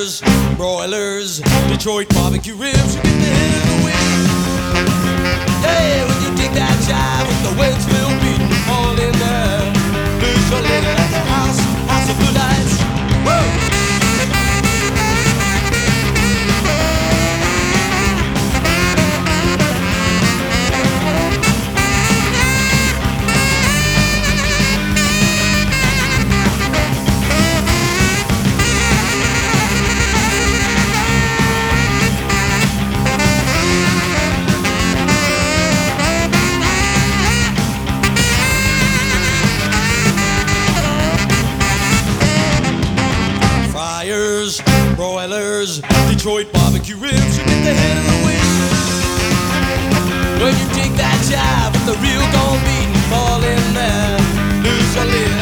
Fryers, broilers, Detroit barbecue ribs, you get the head of the wind. Yeah, when you dig that jive with the wind still beating, all in there. Lose your living at the house of blue lights. Whoa! Fryers, broilers, Detroit barbecue ribs, you get the head of the wind. When you dig that jive with the real gold beating, fall in there, lose your lid.